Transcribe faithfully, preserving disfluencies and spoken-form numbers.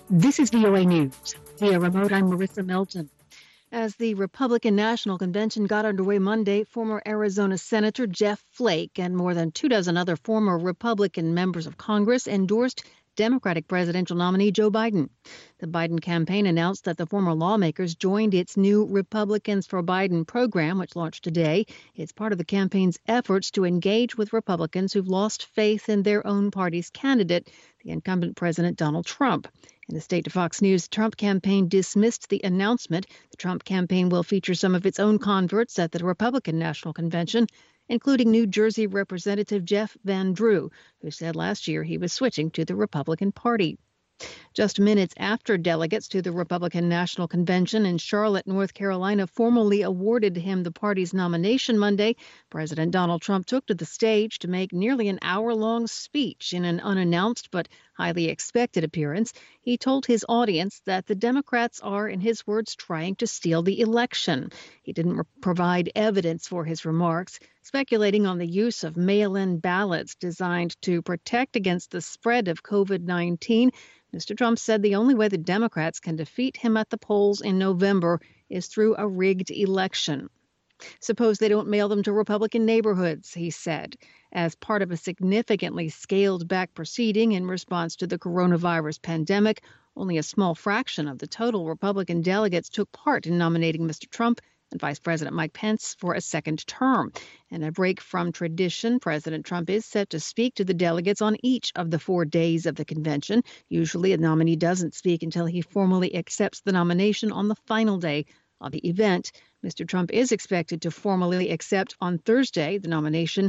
This is V O A News. Via remote, I'm Marissa Melton. As the Republican National Convention got underway Monday, former Arizona Senator Jeff Flake and more than two dozen other former Republican members of Congress endorsed Democratic presidential nominee Joe Biden. The Biden campaign announced that the former lawmakers joined its new Republicans for Biden program, which launched today. It's part of the campaign's efforts to engage with Republicans who've lost faith in their own party's candidate, the incumbent President Donald Trump. In a statement to Fox News, the Trump campaign dismissed the announcement. The Trump campaign will feature some of its own converts at the Republican National Convention, including New Jersey Representative Jeff Van Drew, who said last year he was switching to the Republican Party. Just minutes after delegates to the Republican National Convention in Charlotte, North Carolina, formally awarded him the party's nomination Monday, President Donald Trump took to the stage to make nearly an hour-long speech. In an unannounced but highly expected appearance, he told his audience that the Democrats are, in his words, trying to steal the election. He didn't re- provide evidence for his remarks, speculating on the use of mail-in ballots designed to protect against the spread of COVID nineteen. Mister Trump said the only way the Democrats can defeat him at the polls in November is through a rigged election. Suppose they don't mail them to Republican neighborhoods, he said, as part of a significantly scaled-back proceeding in response to the coronavirus pandemic. Only a small fraction of the total Republican delegates took part in nominating Mister Trump and Vice President Mike Pence for a second term. In a break from tradition, President Trump is set to speak to the delegates on each of the four days of the convention. Usually, a nominee doesn't speak until he formally accepts the nomination on the final day of the event. Mister Trump is expected to formally accept on Thursday the nomination